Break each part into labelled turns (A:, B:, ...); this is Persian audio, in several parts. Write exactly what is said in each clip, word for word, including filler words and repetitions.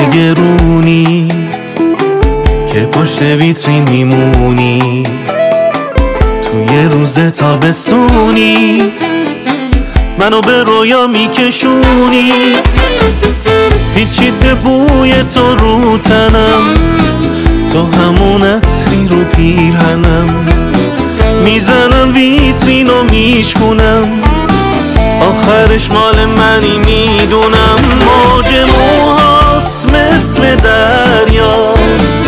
A: گرونی که پشت ویترین میمونی، توی روز تابستونی منو به رویا میکشونی. پیچیده بوی تو رو تنم، تو همون عطری رو پیرهنم، میزنم ویترین و میشکونم، آخرش مال منی میدونم. موج موهات مثل دریاست،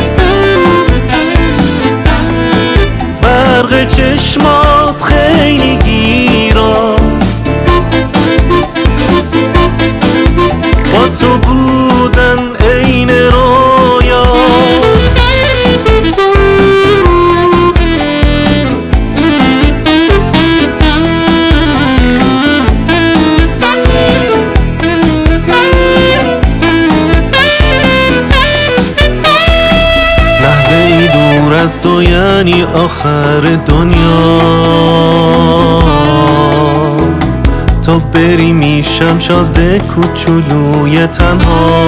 A: برق چشمات خیلی گیراست، با تو بودن عین رویاست. لحظه ای دور از تو یعنی آخر دنیا، تو بری میشم شازده کوچولوی تنها.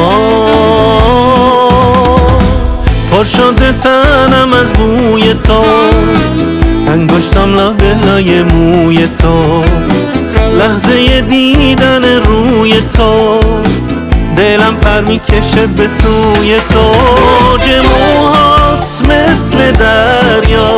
A: پر شده تنم از بوی تو، انگشتم لابه لای موی تو، لحظه دیدن روی تو دلم پر میکشه به سوی تو. موج موهات مثل دریا،